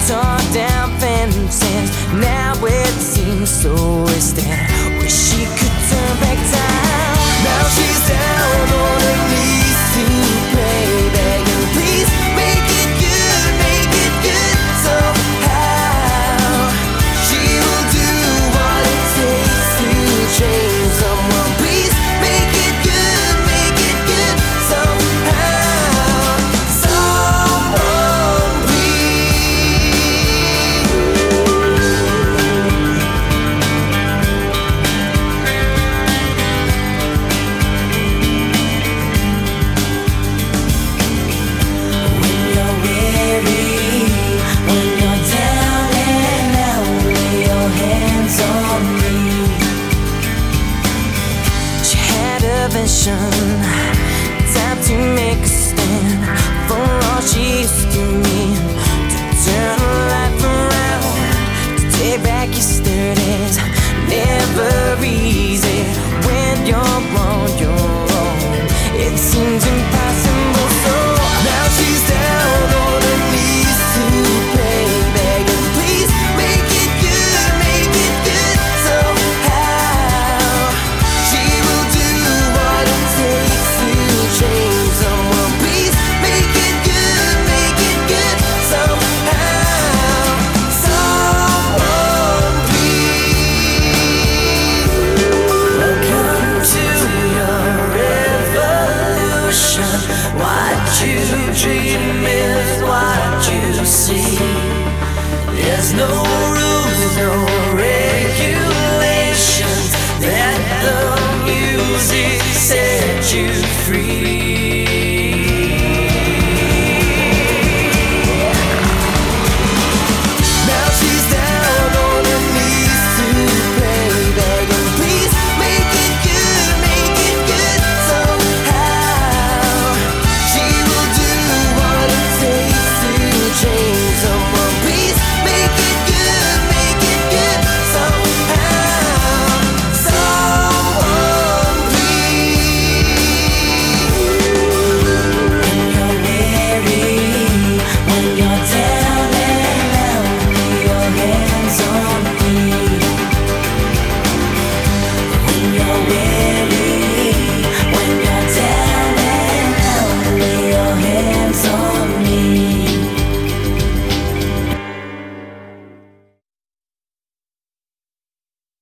tore down fences. Now it seems so wasted. Wish she could turn back time. Now she's down on her knees to pray, begging, please make it good somehow. She will do what it takes to change someone. Please make it good somehow. Someone please. When you're weary, when you're down and out, lay your hands on me. She had a vision, time to make a stand for all she used to mean, to turn her life around, to take back yesterday's. Never easy when you're on your own. It seems impossible, so now she's down on her knees to pray, begging, please make it good somehow. She will do what it takes to change someone. Please make it good somehow. Someone please. Welcome to your revolution. What you dream is what you see. There's no rules, no